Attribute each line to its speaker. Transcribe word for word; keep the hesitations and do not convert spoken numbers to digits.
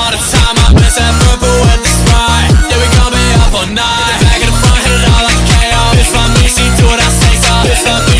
Speaker 1: all the time. I miss that purple with the Sprite. Yeah, we gon' be up all night. In the back of the front, hit it all like a K O. Bitch, my me, she do what I say so. Bitch,